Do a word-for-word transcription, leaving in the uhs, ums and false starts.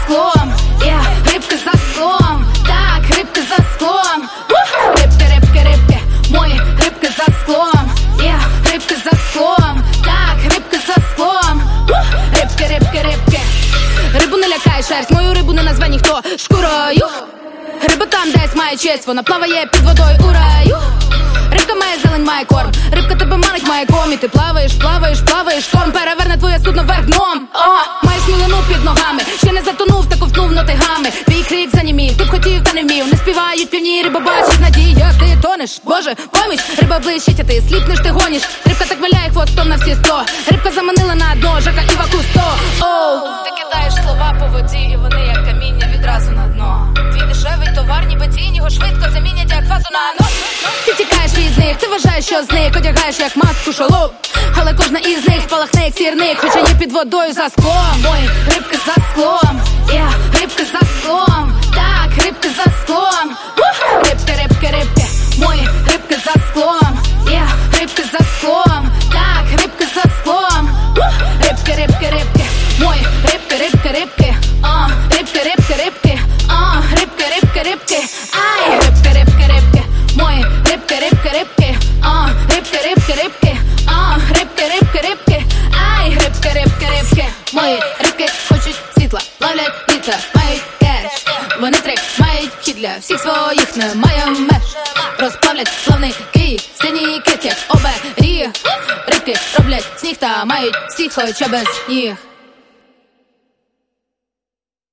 склом, yeah, рибки за склом, так, рибки за склом. uh, Рибки, рибки, рибки, мої рибки за склом, yeah, рибки за склом, так, рибки за склом. uh, Рибки, рибки, рибки. Рибу не лякає шерсть, мою рибу не назве ніхто шкурою. Риба там десь має честь, вона плаває під водою у раю. Рибка має зелень, має корм, рибка тебе манить, має ком. І ти плаваєш, плаваєш, плаваєш, шторм переверне твоє судно вверх дном. О, маєш мілину під ногами, ще не затонув та ковтнув нотигами. Твій крик занімів, ти б хотів та не вмів. Не співають півні, риба бачить надії, як ти тонеш. Боже, поміч, риба блищить, а ти сліпнеш, ти гониш. Рибка так виляє хвостом на всі сто. Рибка заманила на дно, Жака і Вакусто. Оу, ти кидаєш слова по воді, і вони як каміння відразу на дно. Твій дешевий товар, ніби тінь, його швидко замінять, як фазу на нос. Ти тікаєш від них, ти вважаєш, що з них одягаєш як маску шолом. Але кожна із них спалахне як сірник, хоча є під водою за склом. Мої рибки за склом, yeah, рибки за склом, так, рибки за склом. uh, Рибки, рибки, рибки, мої рибки за склом, yeah, рибки за склом, так, рибки за склом. uh, Рибки, рибки, рибки, мої рибки, рибки, рибки, uh, рибки, рибки, рибки, uh, рибки, рибки, рибки, ай, рибки, рибки, рибки, мої рибки, рибки, рибки, uh, рибки, рибки, рибки, uh, рибки, рибки, рибки, ай, рибки, рибки, рибки, мої рибки хочуть світла, ловлять вітер, мають кеш. Вони трик, мають хід для всіх своїх, немає меж. Розплавлять плавники, сині кит, як оберіг. Рибки роблять сніг та мають всіх, хоча без ніг.